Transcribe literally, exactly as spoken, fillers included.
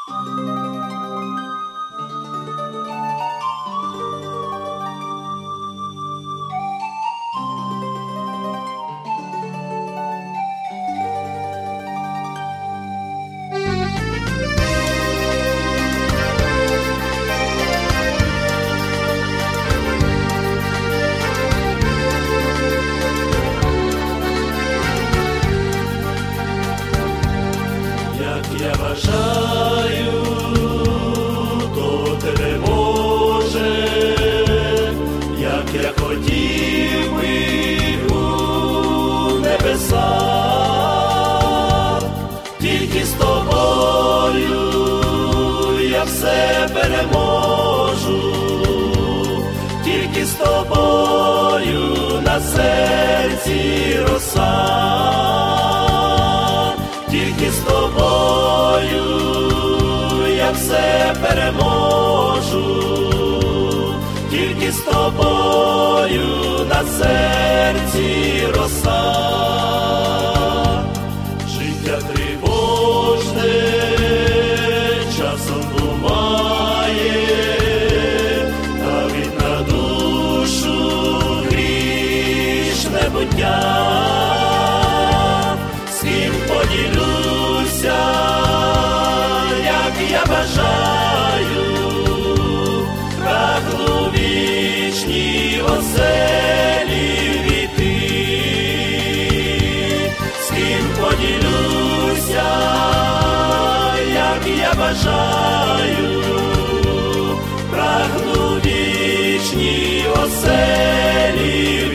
Я бажаю, то тебе, Боже, як я хотів би у небеса, тільки з тобою я все переможу, тільки з тобою на серці роса. Тільки з тобою я все переможу, тільки з тобою на серці роса. Життя тривожне часом буває, давить на душу грішне буття. З ким поділюся, як я бажаю, прагну вічні оселі війти. З ким поділюся, як я бажаю, прагну вічні оселі